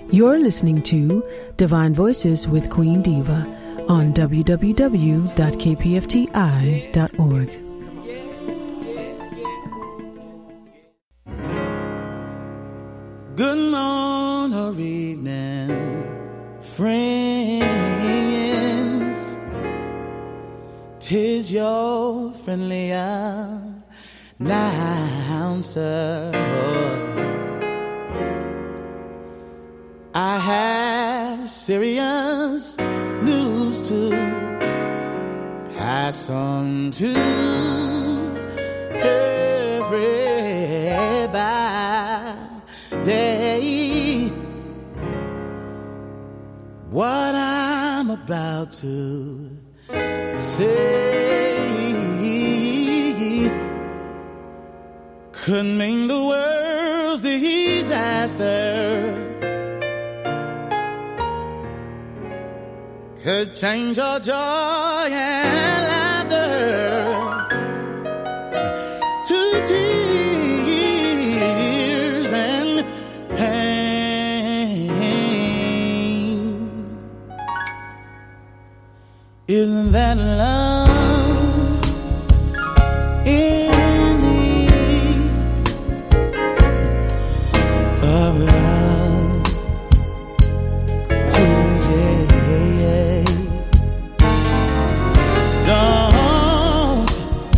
You're listening to Divine Voices with Queen Diva on www.kpfti.org. Good morning or evening, friends. 'Tis your friendly announcer. I have serious news to pass on to everybody. What I'm about to say could mean the world's disaster. Could change your joy and laughter to tears and pain. Isn't that love's in need of love today? Don't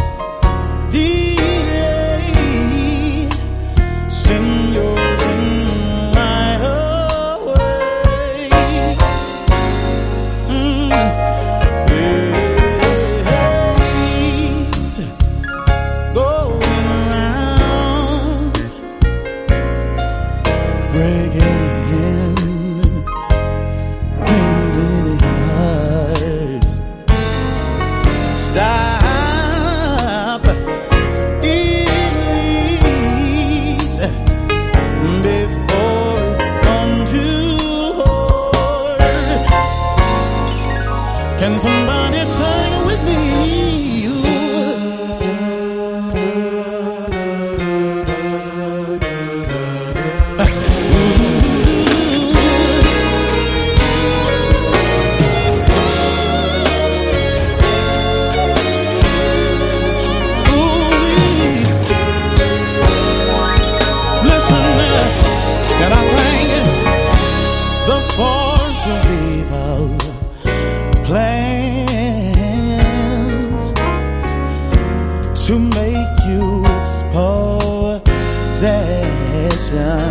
delay, send yours in right away. It's going round, breaking many hearts. Stop, please, before it's gone too far. Can somebody sing with me? And I sang the force of evil plans to make you its possession,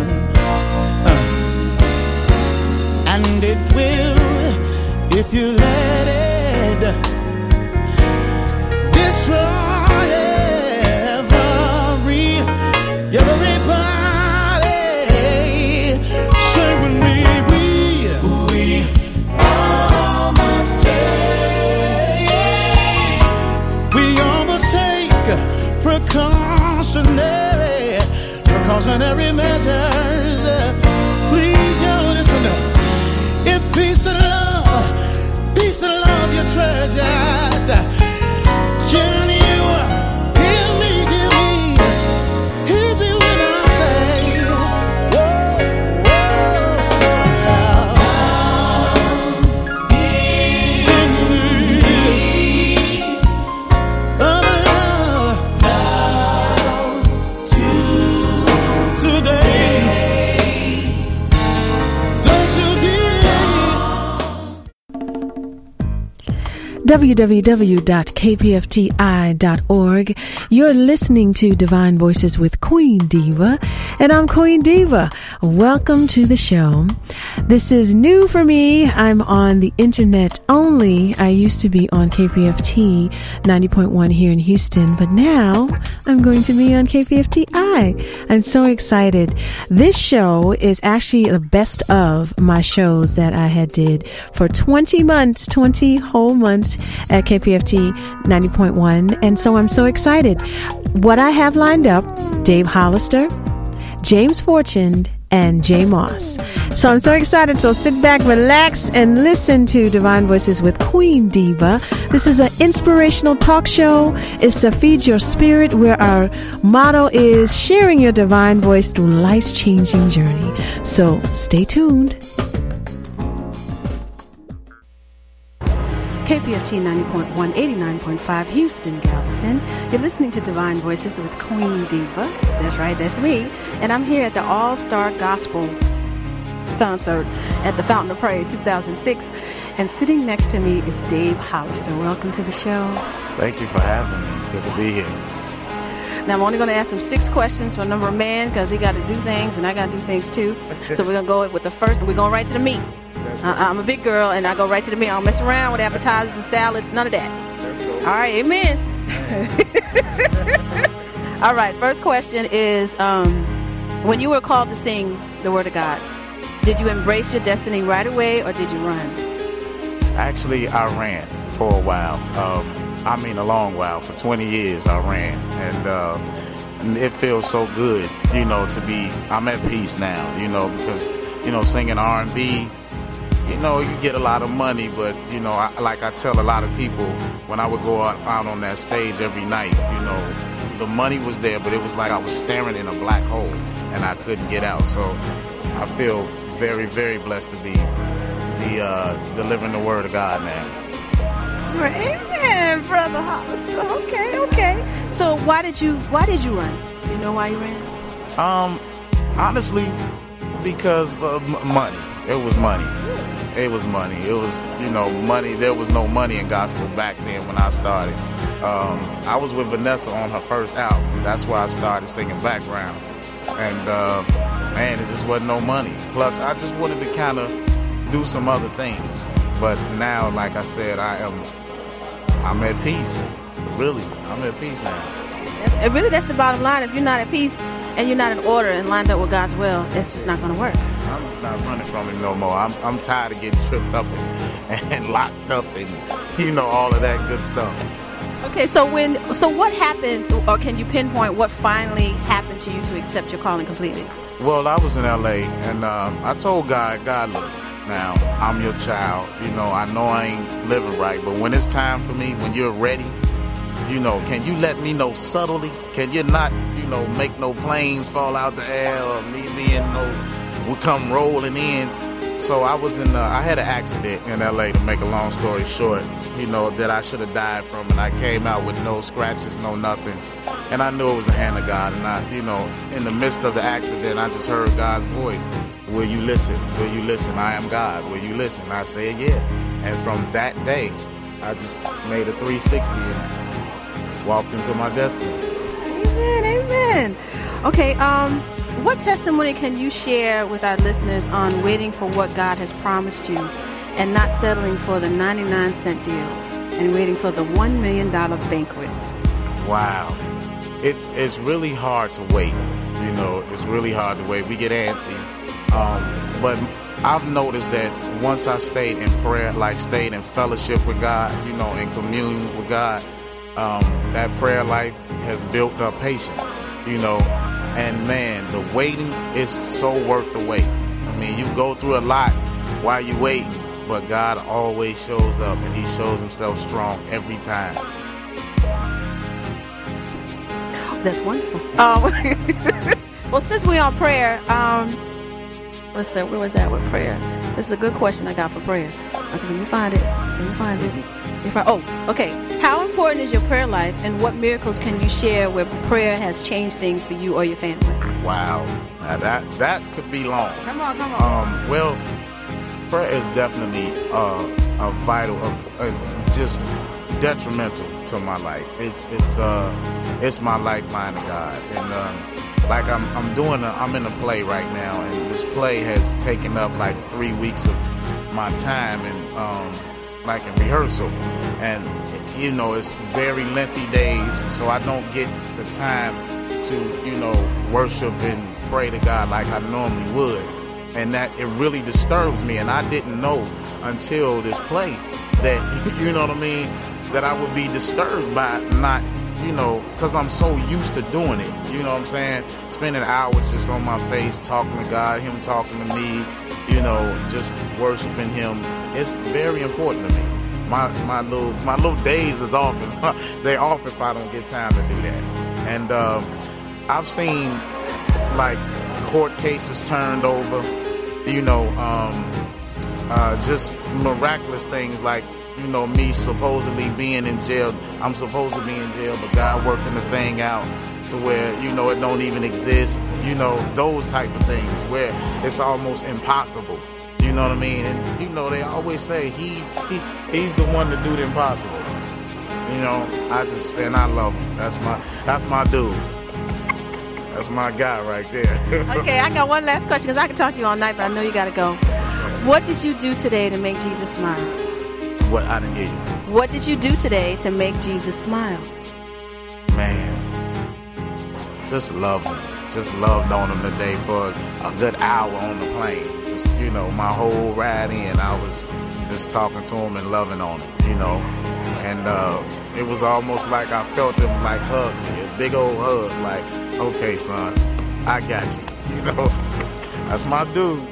and it will, if you let it, destroy everybody. Precautionary measures. Please, you listen. If peace and love you treasured, can you hear me? Hear me when I say, whoa, www.kpfti.org. You're listening to Divine Voices with Queen Diva, and I'm Queen Diva. Welcome to the show. This is new for me. I'm on the internet only. I used to be on KPFT 90.1 here in Houston, but now I'm going to be on KPFTI. I'm so excited. This show is actually the best of my shows that I had did for 20 whole months at KPFT 90.1. And so I'm so excited. What I have lined up, Dave Hollister, James Fortune, and Jay Moss. So I'm so excited. So sit back, relax, and listen to Divine Voices with Queen Diva. This is an inspirational talk show. It's to feed your spirit, where our motto is sharing your divine voice through life's changing journey. So stay tuned. KPFT 90.1, 89.5, Houston, Galveston. You're listening to Divine Voices with Queen Diva. That's right, that's me. And I'm here at the All-Star Gospel concert at the Fountain of Praise 2006. And sitting next to me is Dave Hollister. Welcome to the show. Thank you for having me. Good to be here. Now, I'm only going to ask him 6 questions for number man, because he got to do things and I got to do things too. So we're going to go with the first, and we're going right to the meat. I'm a big girl, and I go right to the meat. I don't mess around with appetizers and salads, none of that. All right, amen. All right, first question is, when you were called to sing the Word of God, did you embrace your destiny right away, or did you run? Actually, I ran for a while. A long while. For 20 years, I ran. And it feels so good, to be, I'm at peace now, because, singing R&B, you get a lot of money, but, I tell a lot of people when I would go out on that stage every night, the money was there, but it was like I was staring in a black hole and I couldn't get out. So I feel very, very blessed to be delivering the Word of God now. Amen, Brother Hollister. Okay. So why did you run? You know why you ran? Honestly, because of money. It was money. It was money. It was, money. There was no money in gospel back then when I started. I was with Vanessa on her first album. That's why I started singing background. And, it just wasn't no money. Plus, I just wanted to kind of do some other things. But now, like I said, I'm at peace. Really, I'm at peace now. Really, that's the bottom line. If you're not at peace and you're not in order and lined up with God's will, it's just not going to work. I'm just not running from it no more. I'm tired of getting tripped up and locked up and, all of that good stuff. Okay, so what happened, or can you pinpoint what finally happened to you to accept your calling completely? Well, I was in L.A., and I told God, look, now, I'm your child. I know I ain't living right, but when it's time for me, when you're ready, can you let me know subtly? Can you not, make no planes fall out the air or me we come rolling in? So I had an accident in L.A., to make a long story short, that I should have died from, and I came out with no scratches, no nothing. And I knew it was the hand of God, and I, in the midst of the accident, I just heard God's voice. Will you listen? Will you listen? I am God. Will you listen? I said, yeah. And from that day, I just made a 360 and walked into my destiny. Amen. Okay, what testimony can you share with our listeners on waiting for what God has promised you and not settling for the 99-cent deal and waiting for the $1 million banquet? Wow. It's really hard to wait. It's really hard to wait. We get antsy. But I've noticed that once I stayed in prayer, stayed in fellowship with God, in communion with God, that prayer life has built up patience, and man, the waiting is so worth the wait. I mean, you go through a lot while you're waiting, but God always shows up, and He shows Himself strong every time. That's wonderful. Well, since we're on prayer, where was that with prayer? This is a good question I got for prayer. Okay, let me find it. Oh, okay. How important is your prayer life, and what miracles can you share where prayer has changed things for you or your family? Wow. Now that could be long. Come on. Well, prayer is definitely a vital, just detrimental to my life. It's my lifeline to God, and I'm in a play right now, and this play has taken up 3 weeks of my time, and in rehearsal, and it's very lengthy days, so I don't get the time to worship and pray to God like I normally would, and that it really disturbs me. And I didn't know until this play that that I would be disturbed by not you know, because I'm so used to doing it. You know what I'm saying? Spending hours just on my face, talking to God, him talking to me, you know, just worshiping him. It's very important to me. My little days is off. They off if I don't get time to do that. And I've seen like court cases turned over, you know, just miraculous things like, you know, me supposedly being in jail. I'm supposed to be in jail, but God working the thing out to where, you know, it don't even exist. You know, those type of things where it's almost impossible. You know what I mean? And, you know, they always say he's the one to do the impossible. You know, I love him. That's my dude. That's my guy right there. Okay, I got one last question because I can talk to you all night, but I know you got to go. What did you do today to make Jesus smile? What? I didn't hear you. What did you do today to make Jesus smile? Man, just love him. Just loved on him today for a good hour on the plane. Just, you know, my whole ride in, I was just talking to him and loving on him, you know. And it was almost like I felt him like hug me, a big old hug, like, okay, son, I got you, you know. That's my dude.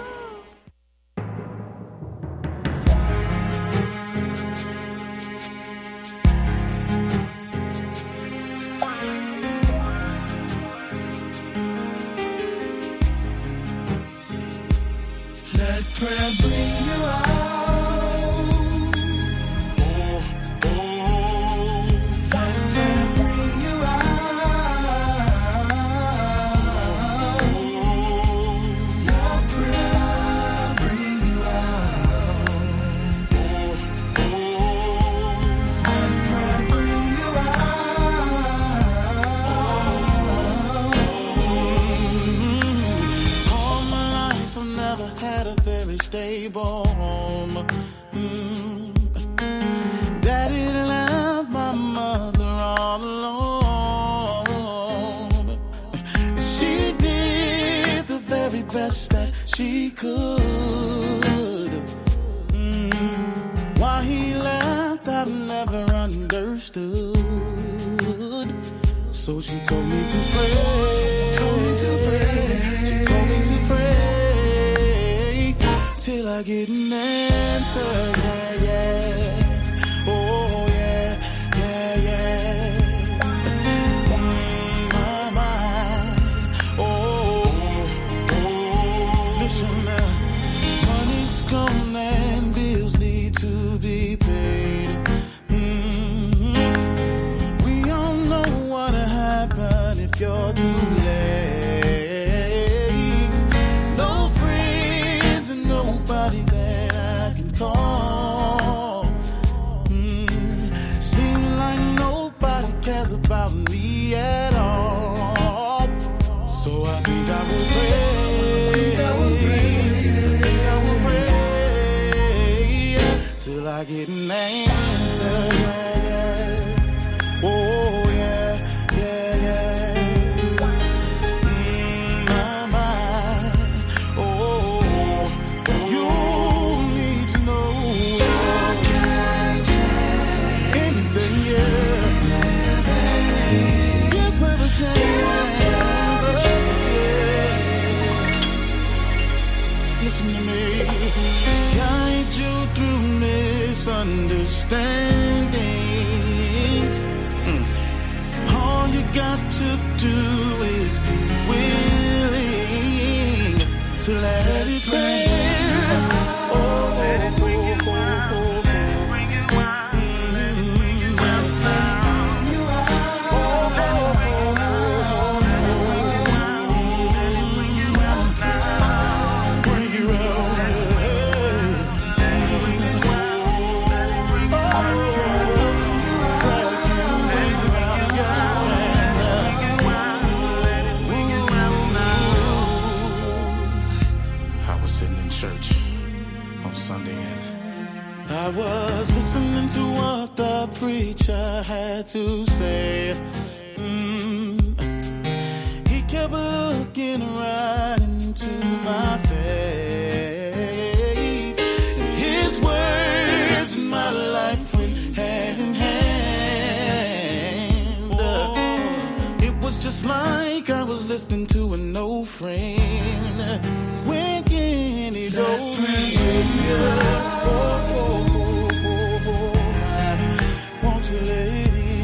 Prayer bring you out. Oh, oh. Let prayer bring you out. Your prayer bring you out. Oh, oh. Let prayer bring you out. All my life I've never had a very stable home. Daddy left my mother all alone. She did the very best that she could. Why he left, I've never understood. So she told me to pray. She told me to pray till I get an answer, yeah, yeah. Oh, yeah, yeah, yeah. My, oh, oh. Listen now, money's gone and bills need to be paid. We all know what'll happen if you're too late. Nobody that I can call. Seems like nobody cares about me at all. So I think I will pray till I get an answer. Yeah. Oh yeah, yeah, yeah. Listen to me, to guide you through misunderstandings. All you got to do is be willing to let it rain. Oh, let it bring you out. Bring you out. I was listening to what the preacher had to say. He kept looking right into my face, and his words and my life went hand in hand. It's like I was listening to an old friend when Kenny told me, won't you, lady?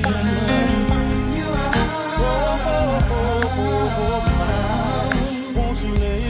Won't you, lady?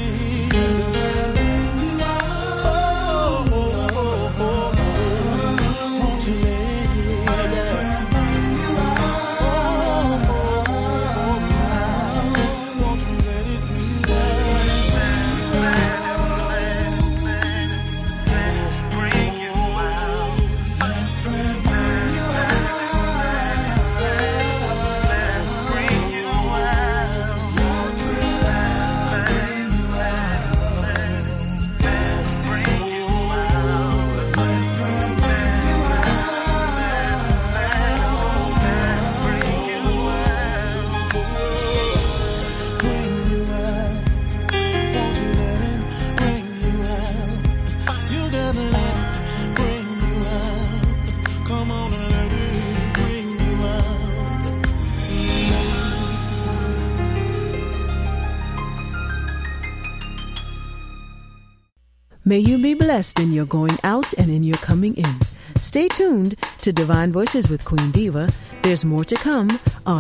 May you be blessed in your going out and in your coming in. Stay tuned to Divine Voices with Queen Diva. There's more to come on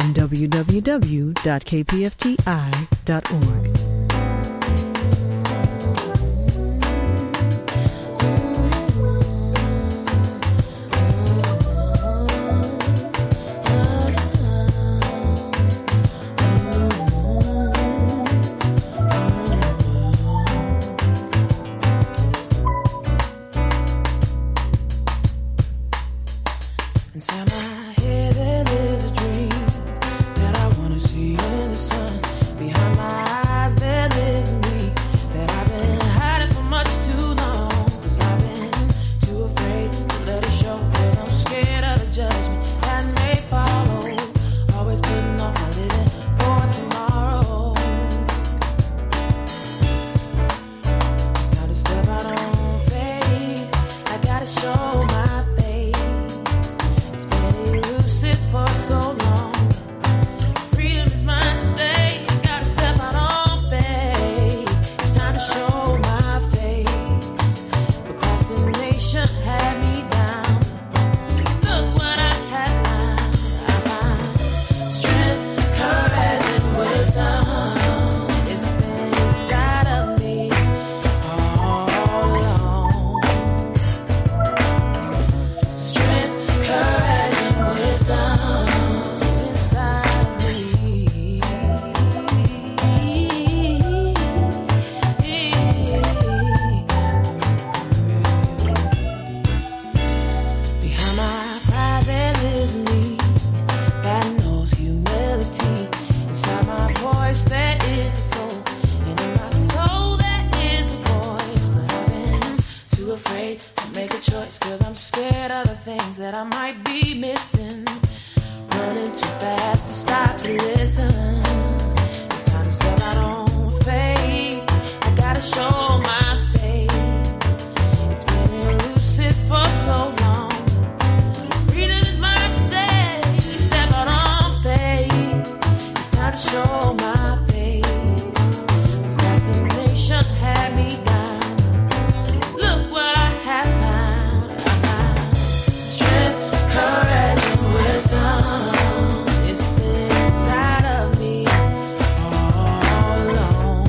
www.kpfti.org. Inside my head there is a dream that I wanna see in the sun. Behind my eyes there lives me that I've been hiding for much too long. Cause I've been too afraid to let it show. Cause I'm scared of the judgment that may follow. Always putting off my living for tomorrow. It's time to step out on faith. I gotta show my for so long. Freedom is mine today. I gotta step out on faith. It's time to show my face. Procrastination had me down. Look what I have found. I find strength, courage, and wisdom. It's been inside of me all along. Strength, courage, and wisdom. Cause I'm scared of the things that I might be missing. Running too fast to stop to listen. It's time to step out on faith. I gotta show my face. It's been elusive for so long. Freedom is mine today. Step out on faith. It's time to show my face. Procrastination had me down. Look what I have found. Strength, courage, and wisdom. It's been inside of me all along.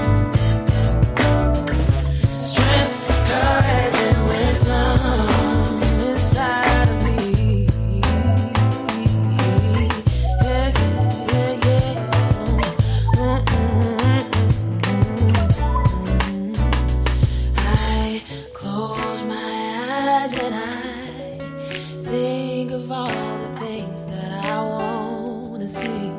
Strength, courage, and wisdom inside of me. Yeah, yeah, yeah. I close my eyes and I think of all the things that I want to see.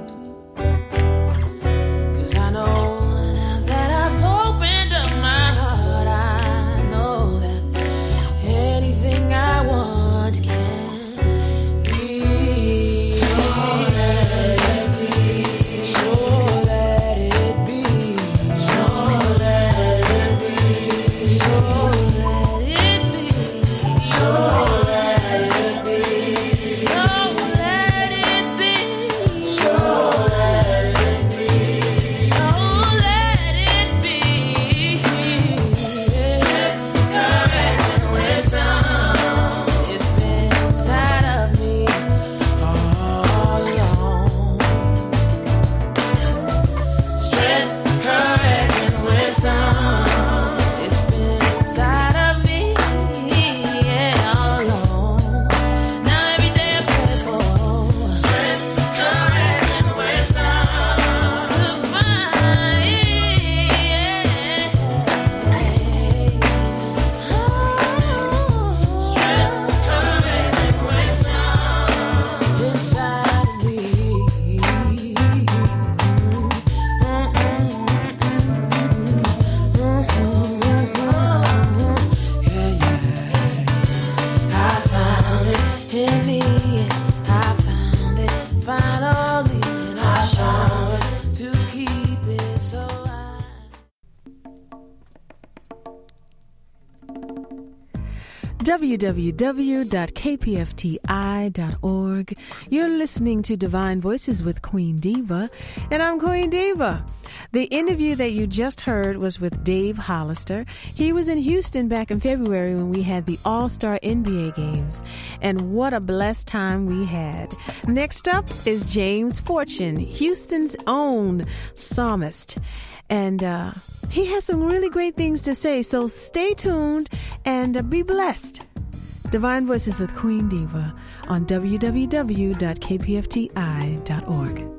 Cause I know now that I've opened up my heart, I know that anything I want can be. So let it be. So let it be. So let it be. So let it be. So let it be. So let it be. So www.kpfti.org. You're listening to Divine Voices with Queen Diva, and I'm Queen Diva. The interview that you just heard was with Dave Hollister. He was in Houston back in February when we had the All-Star NBA games, and what a blessed time we had. Next up is James Fortune, Houston's own psalmist, and he has some really great things to say, so stay tuned and be blessed. Divine Voices with Queen Diva on www.kpfti.org.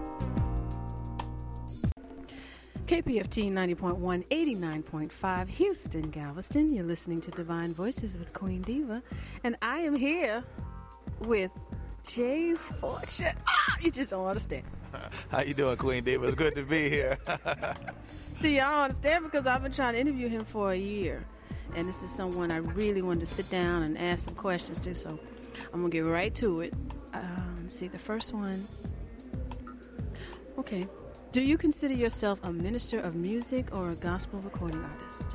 KPFT 90.1, 89.5, Houston, Galveston. You're listening to Divine Voices with Queen Diva. And I am here with James Fortune. You just don't understand. How you doing, Queen Diva? It's good to be here. See, I don't understand because I've been trying to interview him for a year. And this is someone I really wanted to sit down and ask some questions to. So I'm going to get right to it. See, the first one. Okay. Do you consider yourself a minister of music or a gospel recording artist?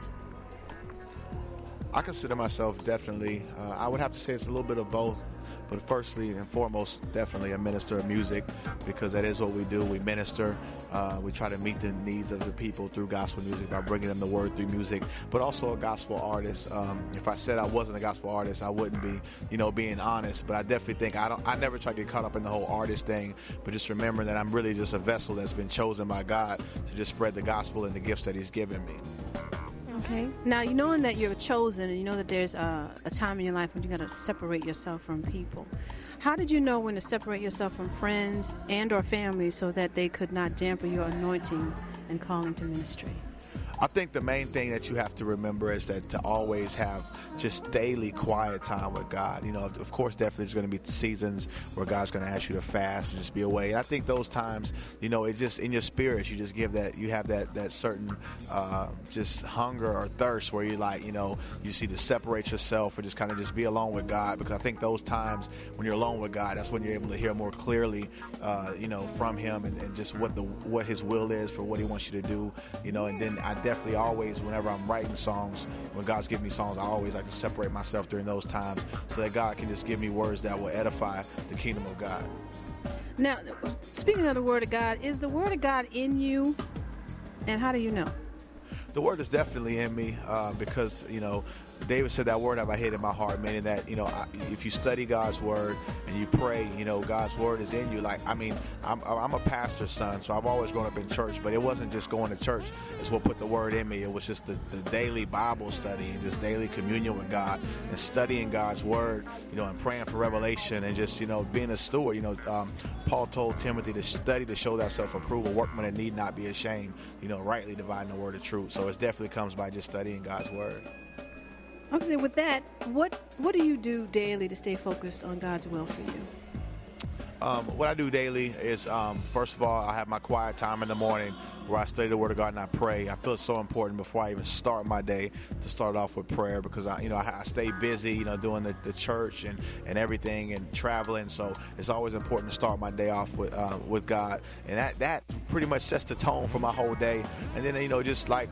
I consider myself definitely, I would have to say it's a little bit of both, but firstly and foremost, definitely a minister of music, because that is what we do. We minister. We try to meet the needs of the people through gospel music by bringing them the word through music, but also a gospel artist. If I said I wasn't a gospel artist, I wouldn't be, being honest, but I definitely think I never try to get caught up in the whole artist thing, but just remember that I'm really just a vessel that's been chosen by God to just spread the gospel and the gifts that he's given me. Okay. Now, knowing that you're chosen and you know that there's a time in your life when you got to separate yourself from people, how did you know when to separate yourself from friends and or family so that they could not dampen your anointing and calling to ministry? I think the main thing that you have to remember is that to always have just daily quiet time with God. Of course, definitely there's going to be seasons where God's going to ask you to fast and just be away. And I think those times, it just in your spirit, you just have that certain just hunger or thirst where you're like, you just need to separate yourself or just kind of just be alone with God. Because I think those times when you're alone with God, that's when you're able to hear more clearly, from Him and just what His will is for what He wants you to do, and then I definitely always, whenever I'm writing songs, when God's giving me songs, I always like to separate myself during those times so that God can just give me words that will edify the kingdom of God. Now, speaking of the Word of God, is the Word of God in you? And how do you know? The Word is definitely in me because, David said that word have I hid in my heart, meaning that, if you study God's Word and you pray, God's Word is in you. I'm a pastor's son, so I've always grown up in church, but it wasn't just going to church is what put the Word in me. It was just the daily Bible study and just daily communion with God and studying God's Word, and praying for revelation and just, being a steward. Paul told Timothy to study to show thyself approved, a workman that need not be ashamed, rightly dividing the word of truth. So it definitely comes by just studying God's Word. Okay, with that, what do you do daily to stay focused on God's will for you? What I do daily is, first of all, I have my quiet time in the morning where I study the Word of God and I pray. I feel it's so important before I even start my day to start off with prayer because I stay busy, doing the church and everything and traveling. So it's always important to start my day off with God, and that pretty much sets the tone for my whole day. And then just like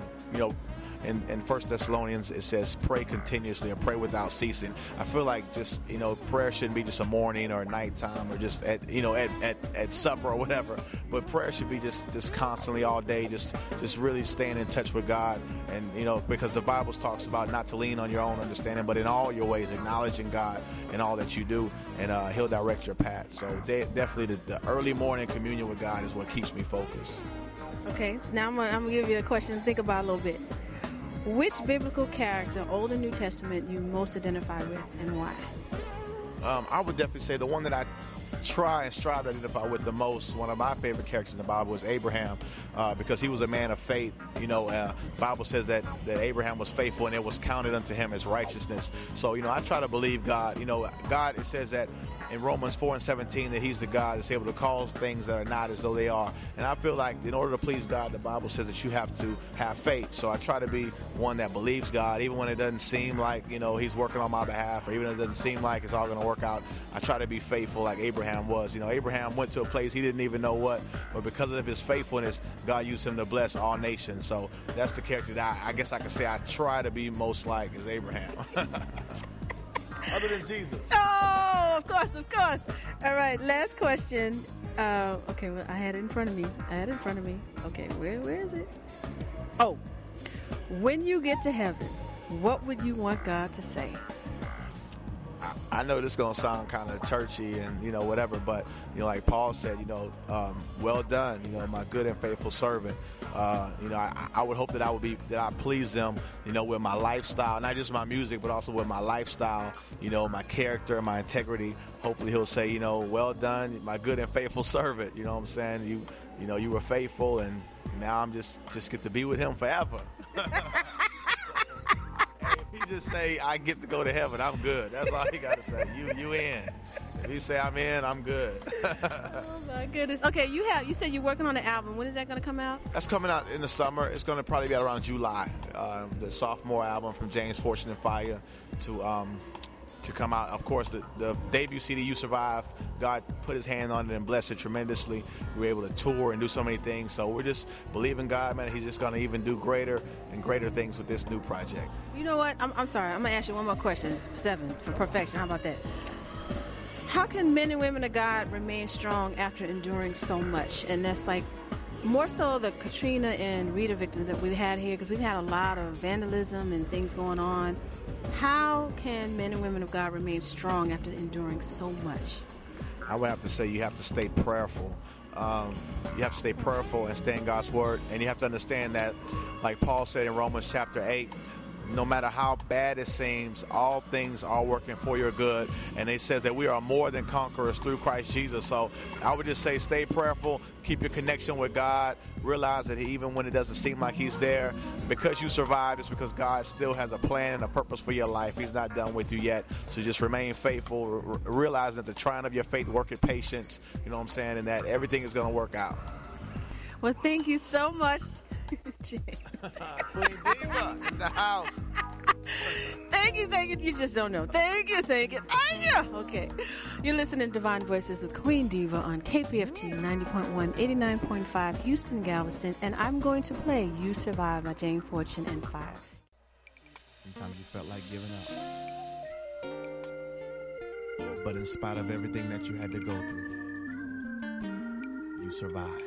in 1 Thessalonians, it says, pray continuously and pray without ceasing. I feel like just, prayer shouldn't be just a morning or a nighttime or just at supper or whatever. But prayer should be just constantly all day, just really staying in touch with God. And, because the Bible talks about not to lean on your own understanding, but in all your ways, acknowledging God in all that you do, and He'll direct your path. So definitely the early morning communion with God is what keeps me focused. Okay, now I'm gonna give you a question to think about a little bit. Which biblical character, Old and New Testament, you most identify with and why? I would definitely say the one that I try and strive to identify with the most, one of my favorite characters in the Bible is Abraham, because he was a man of faith. The Bible says that Abraham was faithful and it was counted unto him as righteousness. So, I try to believe God. God, it says that in Romans 4:17 that he's the God that's able to cause things that are not as though they are. And I feel like in order to please God, the Bible says that you have to have faith. So I try to be one that believes God, even when it doesn't seem like, he's working on my behalf, or even if it doesn't seem like it's all going to work out. I try to be faithful like Abraham was. Abraham went to a place he didn't even know what, but because of his faithfulness, God used him to bless all nations. So that's the character that I guess I could say I try to be most like is Abraham. Other than Jesus. Oh, of course. All right, last question. Okay, well, I had it in front of me. Okay, where is it? Oh, when you get to heaven, what would you want God to say? I know this is going to sound kind of churchy and, whatever, but, like Paul said, well done, my good and faithful servant. I would hope that I please them, with my lifestyle, not just my music, but also with my lifestyle, my character, my integrity. Hopefully he'll say, well done, my good and faithful servant. You know what I'm saying? You were faithful, and now I'm just get to be with him forever. If he just say, I get to go to heaven, I'm good. That's all he got to say. You in. If you say I'm in, I'm good. Oh, my goodness. Okay, you said you're working on an album. When is that going to come out? That's coming out in the summer. It's going to probably be around July. The sophomore album from James Fortune and Fire to come out. Of course, the debut CD, You Survive, God put his hand on it and blessed it tremendously. We were able to tour and do so many things. So we're just believing God, man. He's just going to even do greater and greater things with this new project. You know what? I'm sorry. I'm going to ask you one more question. 7 for perfection. How about that? How can men and women of God remain strong after enduring so much? And that's like more so the Katrina and Rita victims that we've had here, because we've had a lot of vandalism and things going on. How can men and women of God remain strong after enduring so much? I would have to say you have to stay prayerful. You have to stay prayerful and stay in God's word. And you have to understand that, like Paul said in Romans chapter 8, no matter how bad it seems, all things are working for your good. And it says that we are more than conquerors through Christ Jesus. So I would just say stay prayerful, keep your connection with God, realize that even when it doesn't seem like he's there, because you survived, it's because God still has a plan and a purpose for your life. He's not done with you yet. So just remain faithful, realize that the trying of your faith worketh patience, you know what I'm saying, and that everything is going to work out. Well, thank you so much, James. Queen Diva in the house. Thank you. You just don't know. Thank you. Okay. You're listening to Divine Voices with Queen Diva on KPFT 90.1, 89.5, Houston, Galveston. And I'm going to play You Survive by James Fortune and Fire. Sometimes you felt like giving up. But in spite of everything that you had to go through, you survived.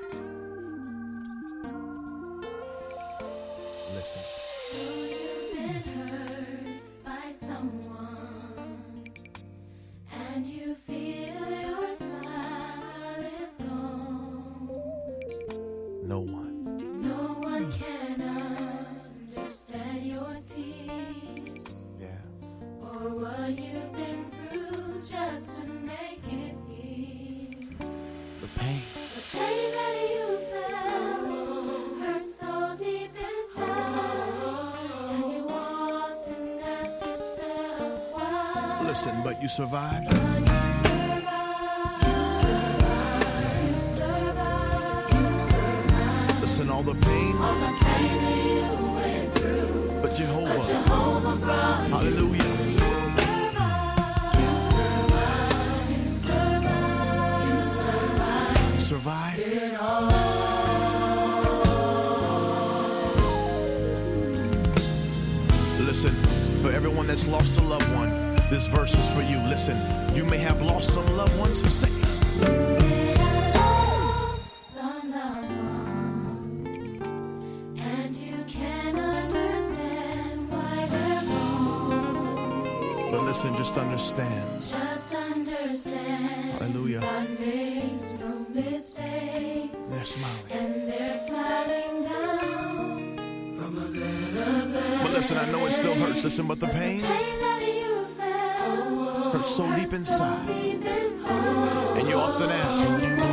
Listen. You've been hurt by someone, and you feel your smile is gone. No one can understand your tears, or what you've been through just to make it here. The pain that you felt hurt so deep inside, and you often ask yourself why. Listen, but you survived. Listen, all the pain that you went through, but Jehovah brought hallelujah. You survived it all. Listen, for everyone that's lost a loved one, this verse is for you. Listen, you may have lost some loved ones, so say listen, just understand. Hallelujah. God makes no mistakes. They're smiling. And they're smiling down from a better place. But listen, I know it still hurts. Listen, but the pain that you felt hurts so deep inside. And you often ask,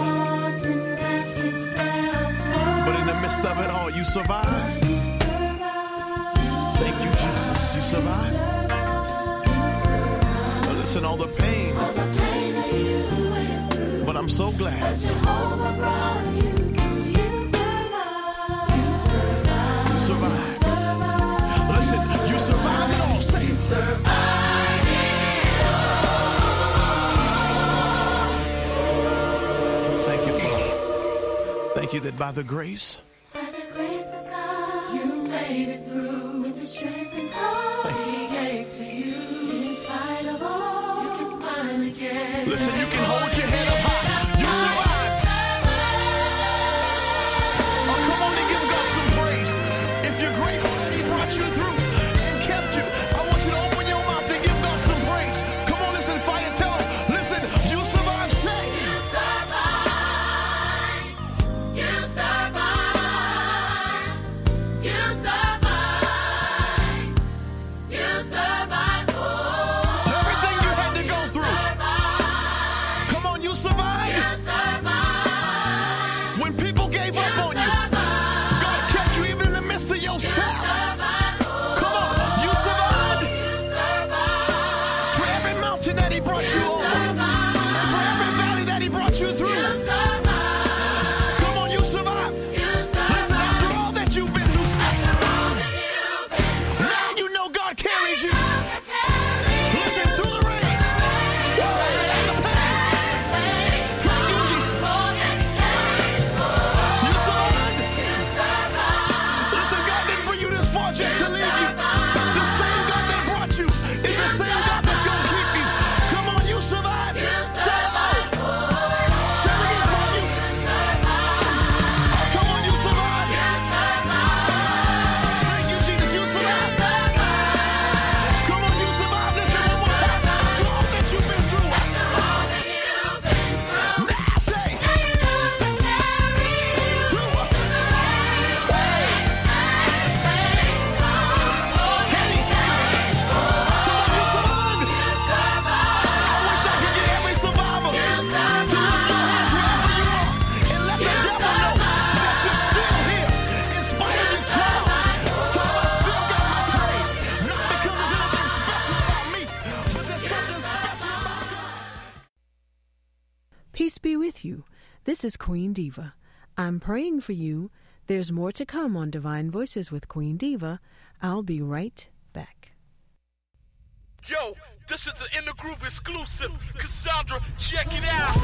but in the midst of it all, you survive. Thank you, Jesus. You survive. Listen, all the pain that you but I'm so glad. But Jehovah brought you through. You survived. You survived. You survived. Listen, you survived it all. Say it. Survived it all. Thank you, Father. Thank you that by the grace of God, you made it through with the strength and power He gave to you. In spite of all, you can smile again. Listen, you can hold your head up high. You survived. Oh, come on and give God some praise. If you're grateful that He brought you through and kept you, I want you to open your mouth and give God some praise. Come on, listen, fire, tell Him. Listen, you survived. Say, You survived. You survived. You survived. You survived. Oh, everything you had to go through. Come on, you survived. you survived. When people gave up on you, God kept you even in the midst of yourself. Come on, you survived. For every mountain that He brought you over, and for every valley that He brought you through. Come on, you survived. Listen, after all that you've been through, now you know God carried you. Listen, through the rain and the pain. Thank you, Jesus. You survived. Listen, God didn't bring you this far just to leave you. The same God that brought you is the same God that's going to keep you. Come on, you survived. Say hello. Say it again for you. Come on, you survived. Thank you, Jesus. You survived. Come on, you survived. Listen one more time. After all that you've been through. Now say. Through. Peace be with you. This is Queen Diva. I'm praying for you. There's more to come on Divine Voices with Queen Diva. I'll be right back. Yo, this is the In the Groove exclusive. Cassandra, check it out.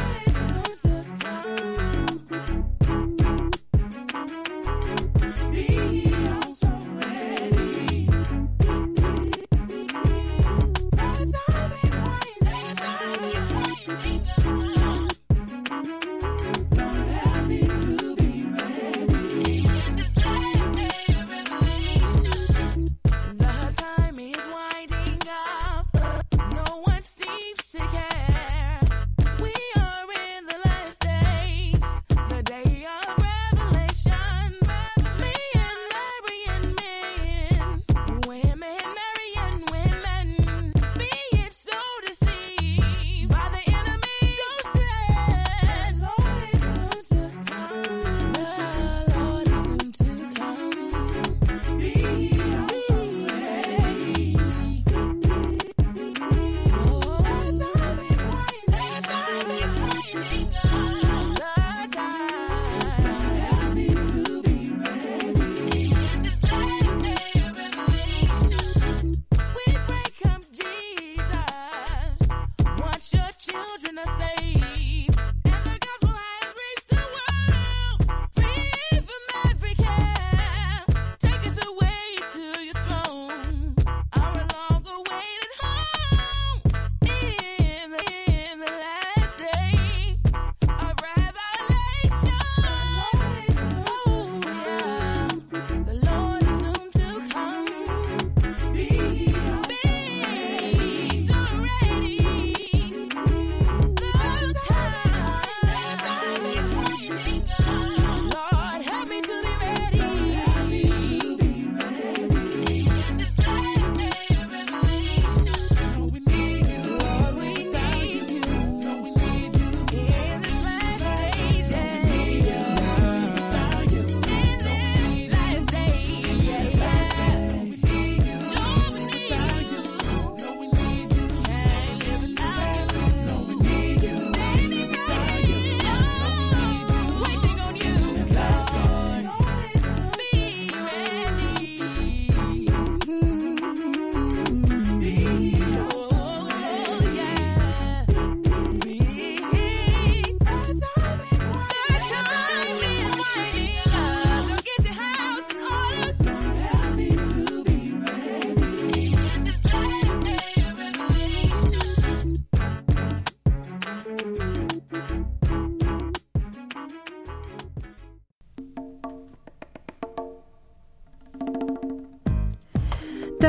The time is winding up. No one seems to care. We are in the last days. The day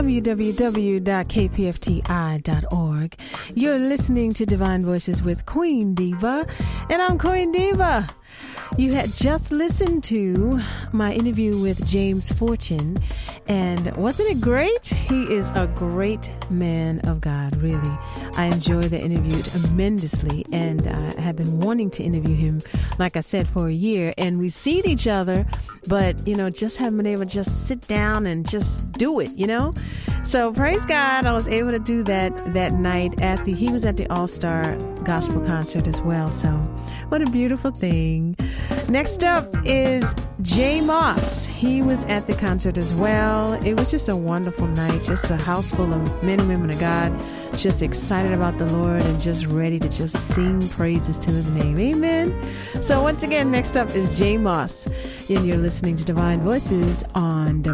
www.kpfti.org. You're listening to Divine Voices with Queen Diva, and I'm Queen Diva. You had just listened to my interview with James Fortune, and wasn't it great? He is a great man of God, really. I enjoyed the interview tremendously, and I have been wanting to interview him, like I said, for a year, and we've seen each other, but, you know, just haven't been able to just sit down and just do it, you know? So praise God, I was able to do that night he was at the All-Star Gospel Concert as well, so what a beautiful thing. Next up is Jay Moss. He was at the concert as well. It was just a wonderful night, just a house full of men and women of God, just excited about the Lord and just ready to just sing praises to his name. Amen. So once again, next up is Jay Moss, and you're listening to Divine Voices on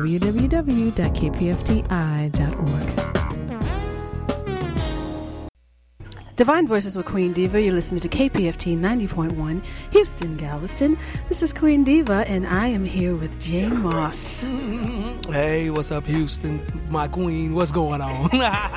www.kpfti.org. Divine Voices with Queen Diva. You're listening to KPFT 90.1, Houston, Galveston. This is Queen Diva, and I am here with Jay Moss. Hey, what's up, Houston? My queen, what's going on?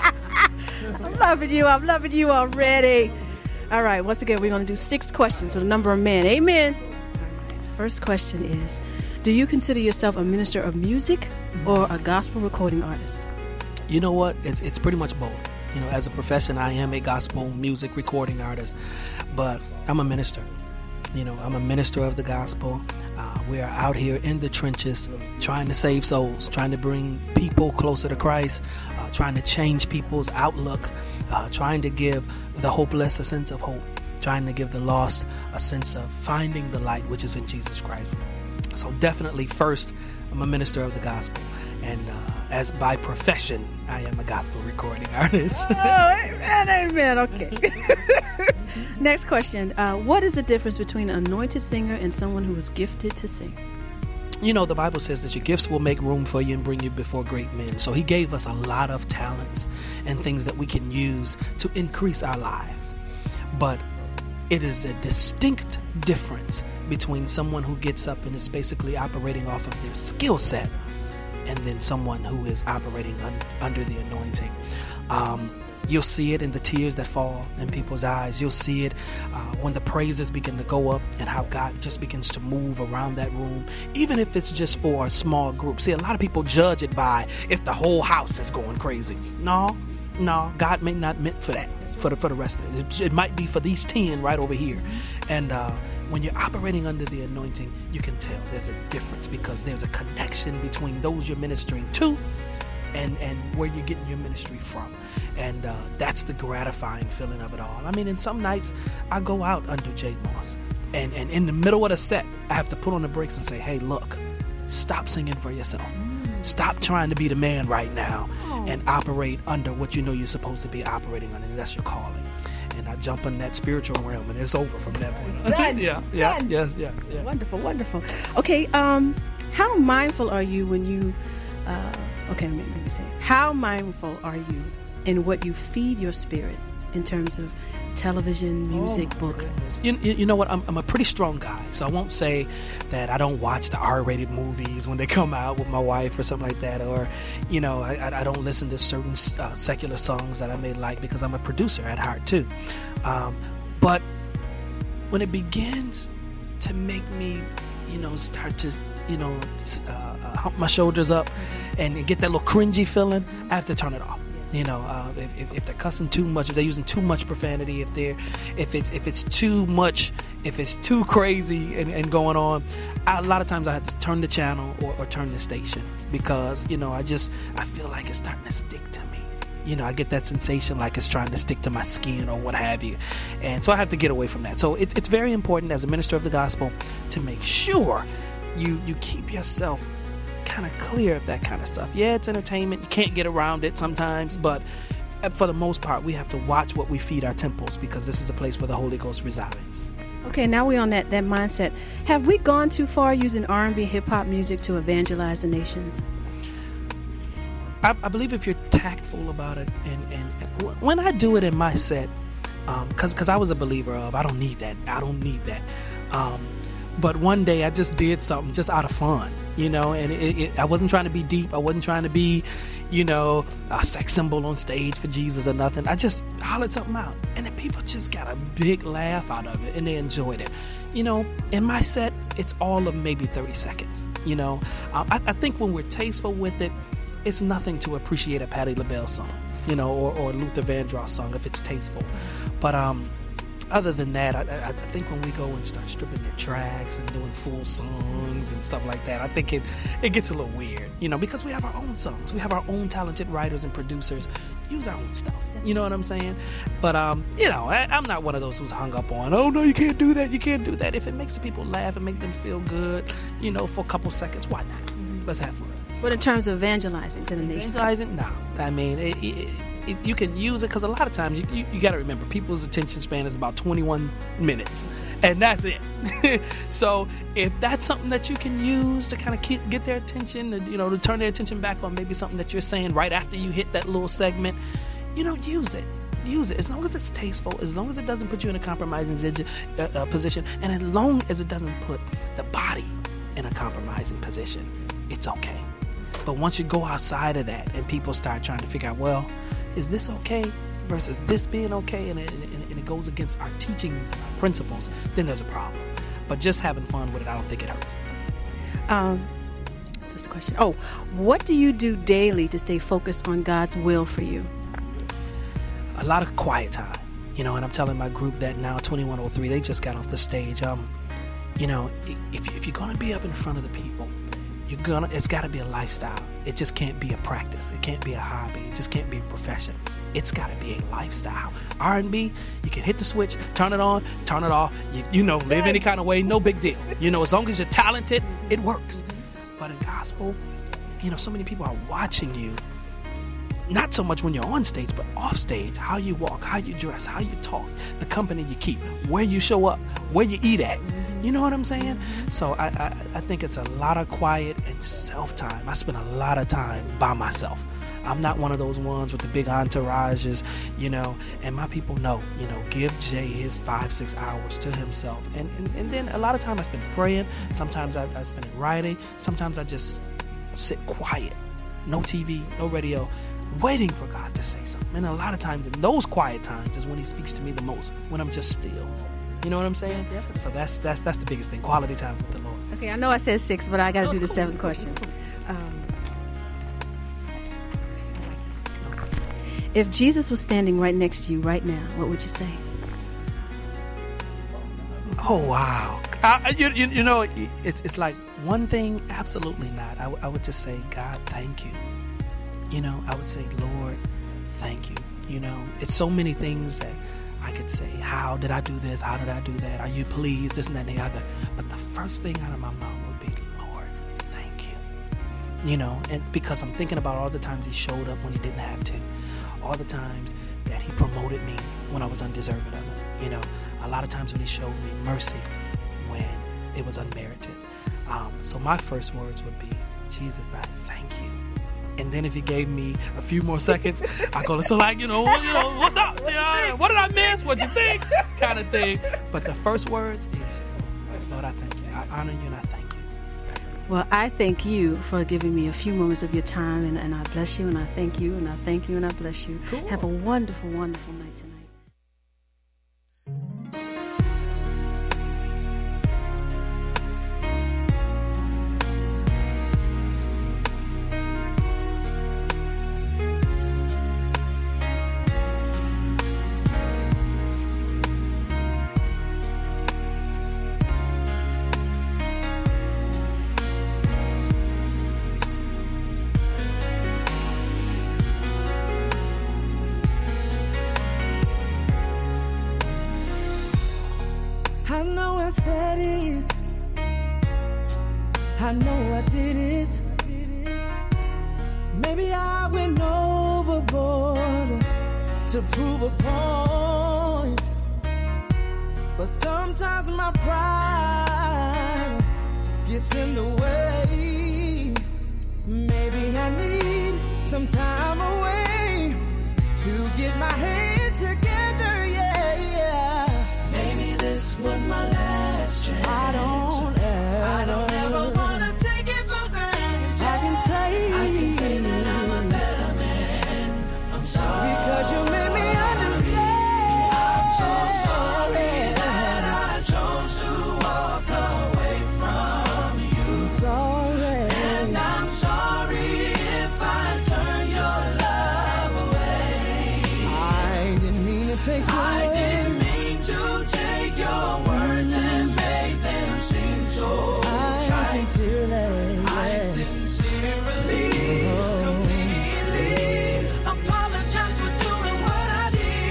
I'm loving you already. All right, once again, we're going to do 6 questions with a number of men. Amen. First question is, do you consider yourself a minister of music or a gospel recording artist? You know what? It's pretty much both. You know, as a profession, I am a gospel music recording artist, but I'm a minister. You know, I'm a minister of the gospel. We are out here in the trenches trying to save souls, trying to bring people closer to Christ, trying to change people's outlook, trying to give the hopeless a sense of hope, trying to give the lost a sense of finding the light, which is in Jesus Christ. So definitely first, I'm a minister of the gospel. And as by profession, I am a gospel recording artist. Oh, amen. Okay. Next question. What is the difference between an anointed singer and someone who is gifted to sing? You know, the Bible says that your gifts will make room for you and bring you before great men. So he gave us a lot of talents and things that we can use to increase our lives. But it is a distinct difference between someone who gets up and is basically operating off of their skill set and then someone who is operating under the anointing. You'll see it in the tears that fall in people's eyes. You'll see it when the praises begin to go up and how God just begins to move around that room, even if it's just for a small group. See, a lot of people judge it by if the whole house is going crazy. No, God may not meant for that, for the rest of it. It might be for these 10 right over here. And when you're operating under the anointing, you can tell there's a difference because there's a connection between those you're ministering to and where you're getting your ministry from. And that's the gratifying feeling of it all. I mean, in some nights, I go out under Jay Moss. And in the middle of the set, I have to put on the brakes and say, hey, look, stop singing for yourself. Stop trying to be the man right now and operate under what you know you're supposed to be operating under. That's your calling. And I jump in that spiritual realm, and it's over from that point on. Yes. Wonderful. Okay, how mindful are you when you... let me say it. How mindful are you in what you feed your spirit in terms of television, music, books? You know what? I'm a pretty strong guy, so I won't say that I don't watch the R-rated movies when they come out with my wife or something like that, or, you know, I don't listen to certain secular songs that I may like because I'm a producer at heart too. But when it begins to make me, you know, start to, you know, hump my shoulders up and get that little cringy feeling, I have to turn it off. You know, if they're cussing too much, if they're using too much profanity, if it's too much, if it's too crazy and going on, a lot of times I have to turn the channel or turn the station because, you know, I feel like it's starting to stick to me. You know, I get that sensation like it's trying to stick to my skin or what have you. And so I have to get away from that. So it's very important as a minister of the gospel to make sure you keep yourself kind of clear of that kind of stuff. Yeah, it's entertainment. You can't get around it sometimes, but for the most part, we have to watch what we feed our temples because this is the place where the Holy Ghost resides. Okay, now we're on that mindset. Have we gone too far using R&B hip-hop music to evangelize the nations? I believe if you're tactful about it, and when I do it in my set, because I was a believer of, I don't need that. But one day I just did something just out of fun, you know, and I wasn't trying to be deep. I wasn't trying to be, a sex symbol on stage for Jesus or nothing. I just hollered something out, and the people just got a big laugh out of it, and they enjoyed it. In my set, it's all of maybe 30 seconds. I think when we're tasteful with it, it's nothing to appreciate a Patti LaBelle song, or a Luther Vandross song if it's tasteful. But other than that, I think when we go and start stripping their tracks and doing full songs and stuff like that, I think it gets a little weird, because we have our own songs. We have our own talented writers and producers. Use our own stuff. You know what I'm saying? But, I'm not one of those who's hung up on, oh, no, you can't do that. You can't do that. If it makes the people laugh and make them feel good, for a couple seconds, why not? Let's have fun. But in terms of evangelizing to the nation? Evangelizing? No. I mean, you can use it because a lot of times you got to remember people's attention span is about 21 minutes, and that's it. So if that's something that you can use to kind of get their attention, to turn their attention back on maybe something that you're saying right after you hit that little segment, use it. Use it as long as it's tasteful, as long as it doesn't put you in a compromising position, and as long as it doesn't put the body in a compromising position. It's okay. But once you go outside of that and people start trying to figure out, well, is this okay versus this being okay, and it goes against our teachings, our principles, then there's a problem. But just having fun with it, I don't think it hurts. That's the question. Oh, what do you do daily to stay focused on God's will for you? A lot of quiet time, and I'm telling my group that now, 2103, they just got off the stage. If you're going to be up in front of the people, it's got to be a lifestyle. It just can't be a practice. It can't be a hobby. It just can't be a profession. It's got to be a lifestyle. R&B, you can hit the switch, turn it on, turn it off. Live any kind of way, no big deal. As long as you're talented, it works. But in gospel, so many people are watching you. Not so much when you're on stage, but off stage. How you walk, how you dress, how you talk, the company you keep, where you show up, where you eat at. You know what I'm saying? So I think it's a lot of quiet and self-time. I spend a lot of time by myself. I'm not one of those ones with the big entourages, and my people know, give Jay his 5-6 hours to himself. And then a lot of time I spend praying. Sometimes I spend it writing. Sometimes I just sit quiet. No TV, no radio, waiting for God to say something. And a lot of times in those quiet times is when he speaks to me the most, when I'm just still. You know what I'm saying? So that's the biggest thing, quality time with the Lord. Okay, I know I said 6, but I got to do the 7th question. If Jesus was standing right next to you right now, what would you say? Oh, wow. It's like one thing, absolutely not. I would just say, God, thank you. I would say, Lord, thank you. It's so many things that I could say. How did I do this? How did I do that? Are you pleased? This and that and the other. But the first thing out of my mouth would be, Lord, thank you. And because I'm thinking about all the times he showed up when he didn't have to. All the times that he promoted me when I was undeserving of it. A lot of times when he showed me mercy when it was unmerited. So my first words would be, Jesus, I thank you. And then if he gave me a few more seconds, I go, so what's up? What did I miss? What'd you think? Kind of thing. But the first words is, Lord, I thank you. I honor you and I thank you. Well, I thank you for giving me a few moments of your time, and I bless you, and I thank you, and I thank you, and I bless you. Cool. Have a wonderful, wonderful night tonight. I know I did it. Maybe I went overboard to prove a point. But sometimes my pride gets in the way. Maybe I need some time away to get my head together, yeah. Maybe this was my last chance. I don't ever wanna take it for granted. I can say that I'm a better take your I didn't mean to take your words and make them seem so trite. I sincerely, completely apologize for doing what I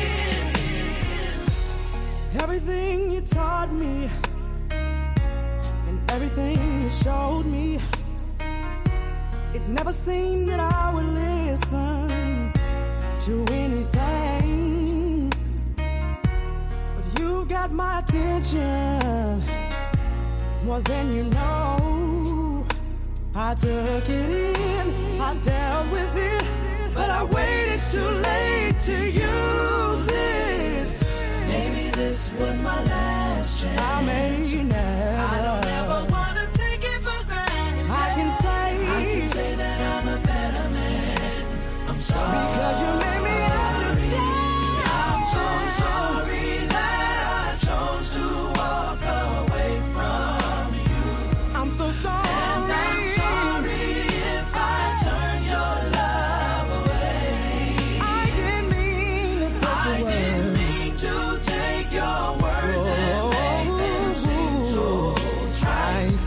did. Everything you taught me and everything you showed me, it never seemed that I would listen to anything. But you got my attention more than you know. I took it in, I dealt with it, but I waited too late to use it. Maybe this was my last chance. I may never. I don't ever wanna take it for granted. I can say that I'm a better man. I'm sorry because you made me understand. I'm so sorry that I chose to walk away from you. I'm so sorry. And I'm sorry if I turned your love away. I didn't mean to take I didn't mean to take your words and make them seem so trite. I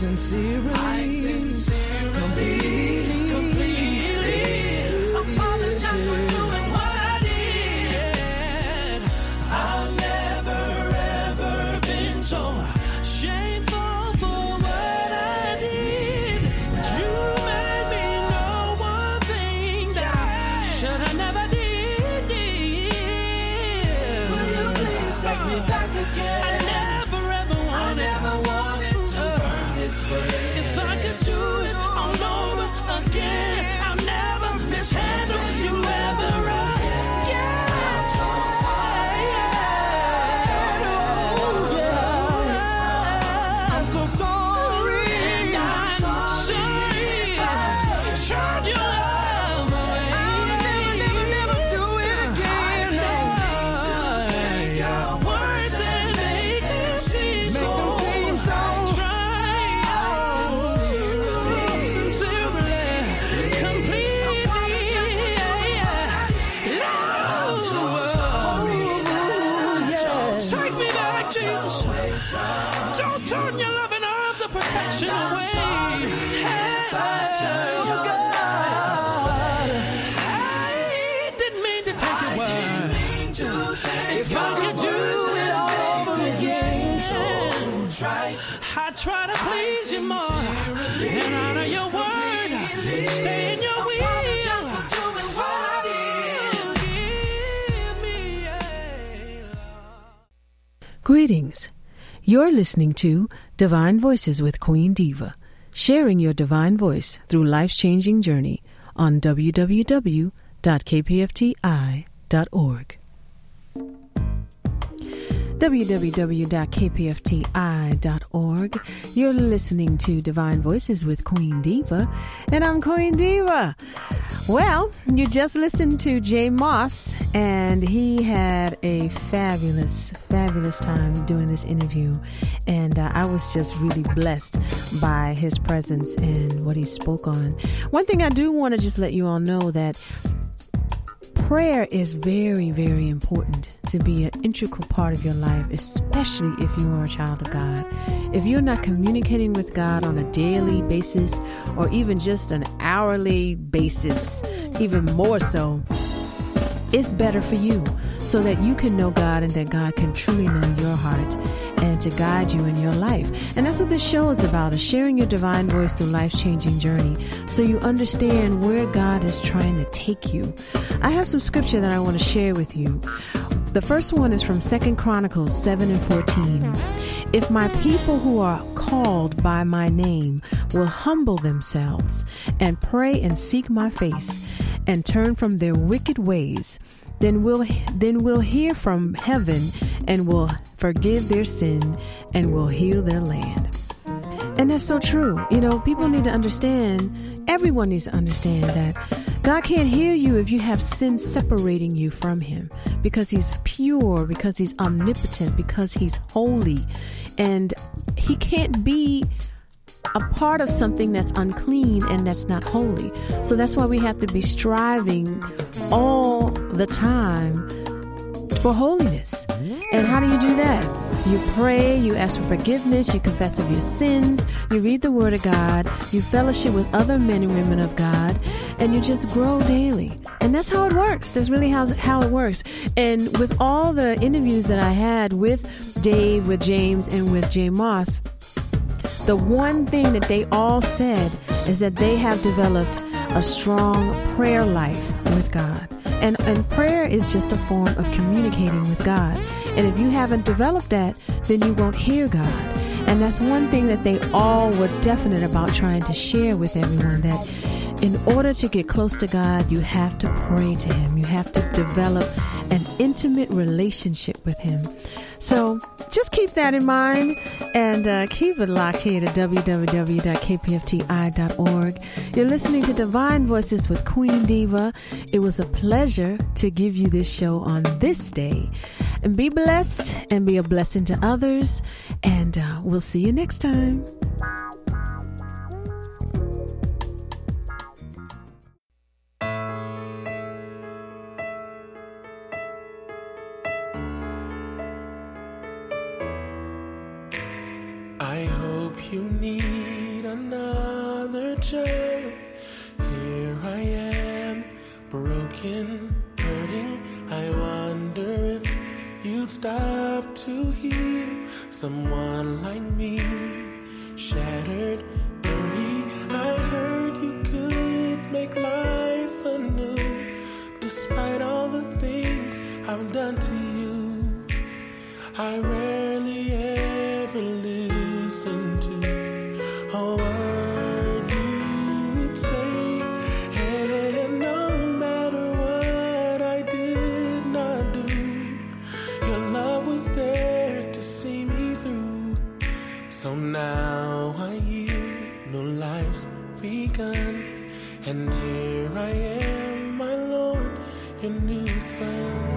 completely apologize for doing what I did. I've never ever been so shameful for what I did. You made me know one thing that I should have never did. Will you please take me back again? I never ever wanted to burn this way. If I could do it all over again, I'll never mishandle you ever again. I'm so sorry. I'm so sorry. And I'm sorry. Turn your love away. I'll never do it again. Take your words and make them seem so take me back, Jesus. Don't turn your loving arms of protection away. I didn't mean to take your word. If I could do it over again, I try to please you more and honor your word. Stay in your will. Greetings. You're listening to Divine Voices with Queen Diva, sharing your divine voice through life's changing journey on www.kpfti.org. www.kpfti.org. You're listening to Divine Voices with Queen Diva, and I'm Queen Diva. Well, you just listened to Jay Moss, and he had a fabulous time doing this interview, and I was just really blessed by his presence and what he spoke on. One thing I do want to just let you all know that prayer is very, very important to be an integral part of your life, especially if you are a child of God. If you're not communicating with God on a daily basis or even just an hourly basis, even more so, it's better for you so that you can know God and that God can truly know your heart and to guide you in your life. And that's what this show is about, is sharing your divine voice through life's changing journey so you understand where God is trying to take you. I have some scripture that I want to share with you. The first one is from 2 Chronicles 7:14. If my people who are called by my name will humble themselves and pray and seek my face and turn from their wicked ways, then we'll hear from heaven and will forgive their sin and will heal their land. And that's so true. You know, people need to understand, everyone needs to understand that God can't hear you if you have sin separating you from him, because he's pure, because he's omnipotent, because he's holy, and he can't be a part of something that's unclean and that's not holy. So that's why we have to be striving all the time for holiness. And how do you do that? You pray, you ask for forgiveness, you confess of your sins, you read the Word of God, you fellowship with other men and women of God, and you just grow daily. And that's how it works. That's really how it works. And with all the interviews that I had with Dave, with James, and with Jay Moss, the one thing that they all said is that they have developed a strong prayer life with God. And prayer is just a form of communicating with God. And if you haven't developed that, then you won't hear God. And that's one thing that they all were definite about trying to share with everyone, that in order to get close to God, you have to pray to Him. You have to develop an intimate relationship with Him. So just keep that in mind and keep it locked here to www.kpfti.org. You're listening to Divine Voices with Queen Diva. It was a pleasure to give you this show on this day. And be blessed and be a blessing to others. And we'll see you next time. I hope you need another child. Here I am, broken, hurting. I wonder if you'd stop to hear someone like me, shattered, dirty. I heard you could make life anew, despite all the things I've done to you. I rarely ever listen to a word you'd say, and no matter what I did not do, your love was there to see me through. So now I yield, no life's begun, and here I am, my Lord, your new son.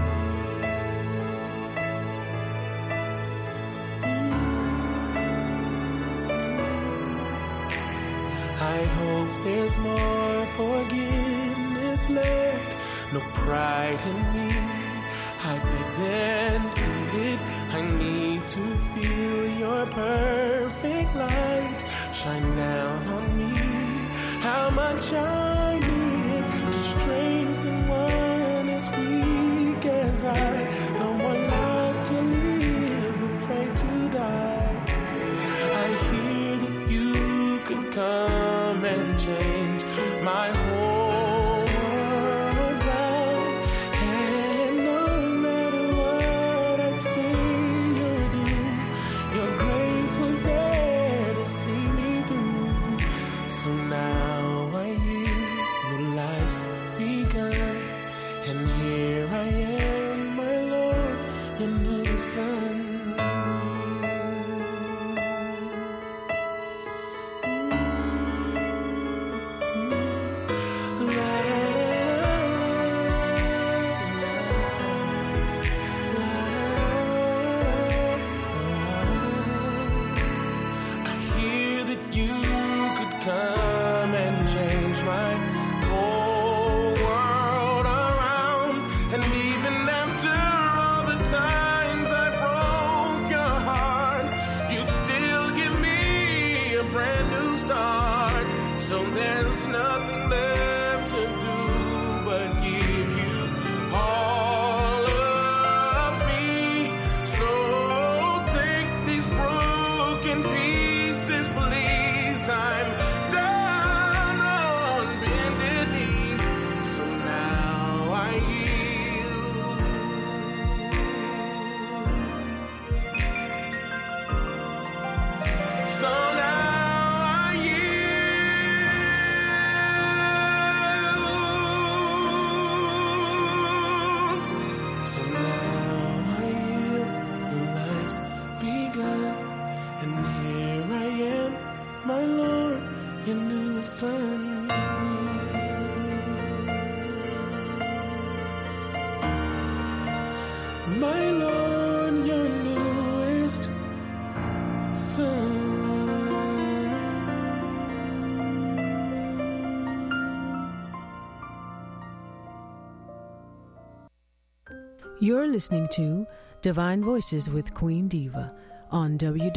I hope there's more forgiveness left, no pride in me. I've begged and pleaded, I need to feel your perfect light shine down on me. How much I need it to strengthen one as weak as I. No more life to live, afraid to die. I hear that you could come and change my whole world round, and no matter what I'd say or do, your grace was there to see me through. So now I yield, new life's begun, and here I am, my Lord, your new son. Yield You're listening to Divine Voices with Queen Diva on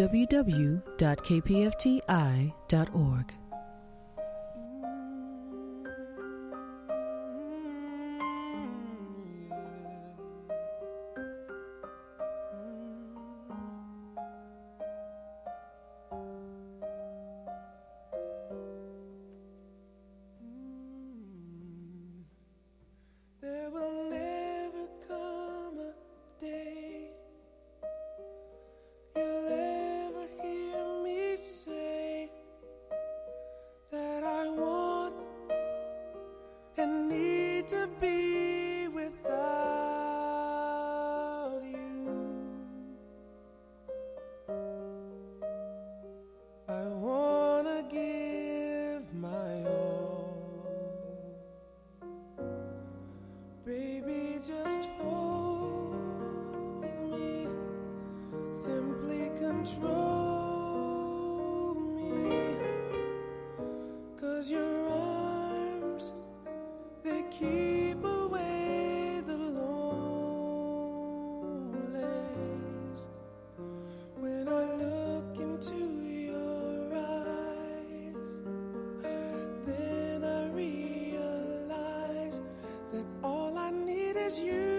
www.kpfti.org. There will never come a day you'll ever hear me say that I want and need to be without you. I wanna give my all. Baby, just hold me, simply control me, 'cause your arms, they keep away the lonelies. When I look into your eyes, then I realize that all I need is you.